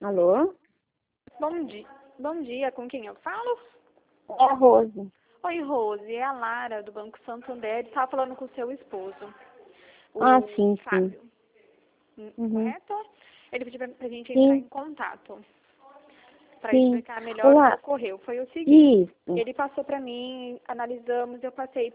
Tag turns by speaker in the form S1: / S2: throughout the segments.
S1: Alô?
S2: Bom dia. Bom dia, com quem eu falo?
S1: É a Rose.
S2: Oi, Rose, é a Lara, do Banco Santander. Estava falando com o seu esposo,
S1: Ah,
S2: o
S1: sim, sim.
S2: Fábio.
S1: Uhum.
S2: Correto? Ele pediu pra gente entrar
S1: Sim,
S2: em contato para
S1: sim.
S2: explicar melhor o que
S1: Olá.
S2: ocorreu. Foi o seguinte,
S1: Isso.
S2: ele passou para mim, analisamos, eu passei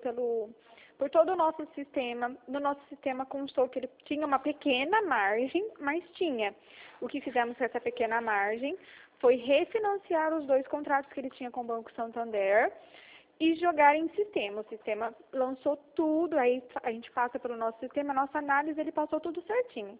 S2: por todo o nosso sistema. No nosso sistema constou que ele tinha uma pequena margem, mas tinha. O que fizemos com essa pequena margem foi refinanciar os 2 contratos que ele tinha com o Banco Santander e jogar em sistema. O sistema lançou tudo, aí a gente passa pelo nosso sistema, nossa análise, ele passou tudo certinho.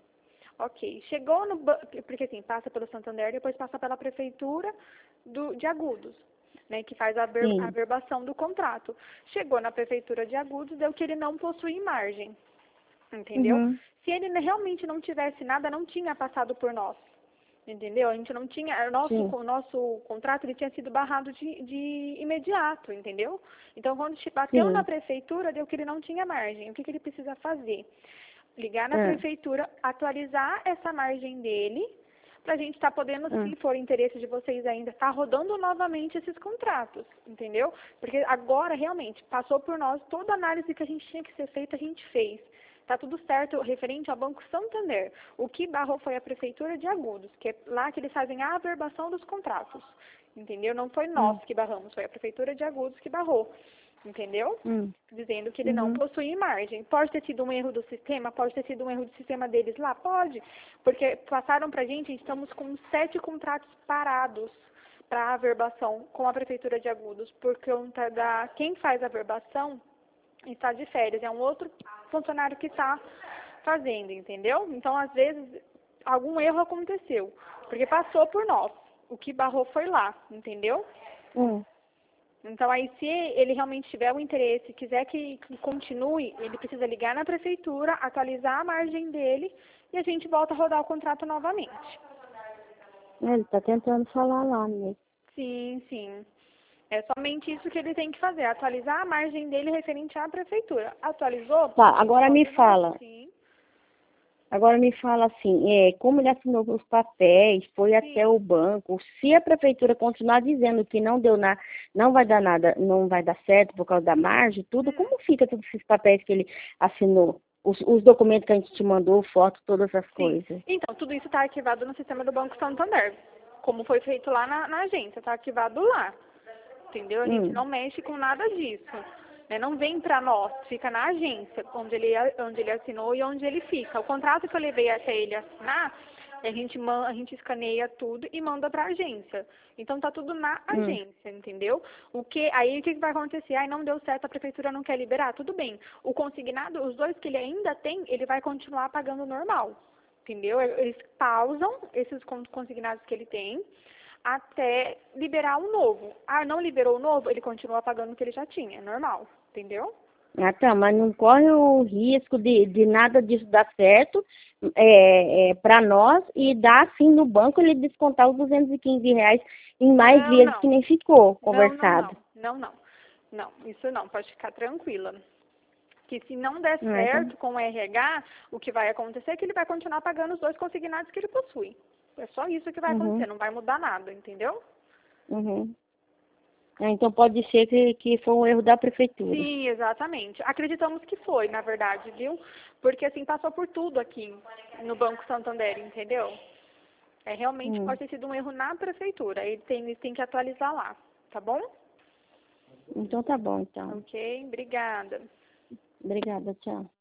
S2: Ok, chegou no banco, porque assim, passa pelo Santander, depois passa pela prefeitura de Agudos, né, que faz a
S1: Sim.
S2: averbação do contrato. Chegou na prefeitura de Agudos, deu que ele não possui margem, entendeu?
S1: Uhum.
S2: Se ele realmente não tivesse nada, não tinha passado por nós, entendeu? A gente não tinha,
S1: Sim.
S2: o nosso contrato ele tinha sido barrado de imediato, entendeu? Então, quando bateu na
S1: Sim.
S2: prefeitura, deu que ele não tinha margem. O que ele precisa fazer? Ligar na
S1: Ah,
S2: prefeitura, atualizar essa margem dele, para a gente estar podendo,
S1: ah.
S2: se for interesse de vocês ainda, estar rodando novamente esses contratos, entendeu? Porque agora, realmente, passou por nós, toda a análise que a gente tinha que ser feita, a gente fez. Está tudo certo referente ao Banco Santander. O que barrou foi a Prefeitura de Agudos, que é lá que eles fazem a averbação dos contratos, entendeu? Não foi nós que barramos, foi a Prefeitura de Agudos que barrou, entendeu?
S1: Hum.
S2: Dizendo que ele não
S1: Uhum.
S2: possui margem. Pode ter sido um erro do sistema, pode ter sido um erro do sistema deles lá, pode, porque passaram para a gente, estamos com 7 contratos parados para averbação com a Prefeitura de Agudos, por conta da quem faz a averbação está de férias, é um outro funcionário que está fazendo, entendeu? Então, às vezes, algum erro aconteceu, porque passou por nós. O que barrou foi lá, entendeu?
S1: Hum.
S2: Então, aí, se ele realmente tiver o interesse, quiser que continue, ele precisa ligar na prefeitura, atualizar a margem dele e a gente volta a rodar o contrato novamente.
S1: Ele tá tentando falar lá, né?
S2: Sim, sim. É somente isso que ele tem que fazer, atualizar a margem dele referente à prefeitura. Atualizou?
S1: Tá,
S2: A gente
S1: agora me
S2: volta de novo.
S1: fala.
S2: Sim.
S1: Agora me fala assim, como ele assinou os papéis, foi até
S2: Sim.
S1: o banco, se a prefeitura continuar dizendo que não deu nada, não vai dar nada, não vai dar certo por causa da margem, tudo, como fica todos esses papéis que ele assinou? Os documentos que a gente te mandou, foto, todas essas
S2: Sim.
S1: coisas.
S2: Então, tudo isso está arquivado no sistema do Banco Santander, como foi feito lá na agência, está arquivado lá, entendeu? A gente
S1: Hum.
S2: não mexe com nada disso, né? Não vem para nós, fica na agência, onde ele assinou e onde ele fica. O contrato que eu levei até ele assinar, a gente escaneia tudo e manda para a agência. Então, tá tudo na
S1: Hum.
S2: agência, entendeu? Aí, o que vai acontecer? Ai, não deu certo, a prefeitura não quer liberar. Tudo bem. O consignado, os 2 que ele ainda tem, ele vai continuar pagando normal. Entendeu? Eles pausam esses consignados que ele tem até liberar um novo. Ah, não liberou o novo? Ele continua pagando o que ele já tinha, é normal. Entendeu?
S1: Ah, tá, mas não corre o risco de nada disso dar certo para nós e dar assim no banco ele descontar os R$ 215 em mais
S2: Não,
S1: vezes que
S2: não.
S1: nem ficou
S2: Não, não,
S1: conversado.
S2: não. Não, não. Não, isso não, pode ficar tranquila. Que se não der
S1: Ah, então,
S2: certo com o RH, o que vai acontecer é que ele vai continuar pagando os 2 consignados que ele possui. É só isso que vai acontecer,
S1: uhum,
S2: não vai mudar nada, entendeu?
S1: uhum. Ah, então pode ser que foi um erro da prefeitura.
S2: Sim, exatamente. Acreditamos que foi, na verdade, viu? Porque assim, passou por tudo aqui no Banco Santander, entendeu? Realmente
S1: Hum.
S2: pode ter sido um erro na prefeitura. Ele tem que atualizar lá, tá bom?
S1: Então tá bom, então.
S2: Ok, obrigada.
S1: Obrigada, tchau.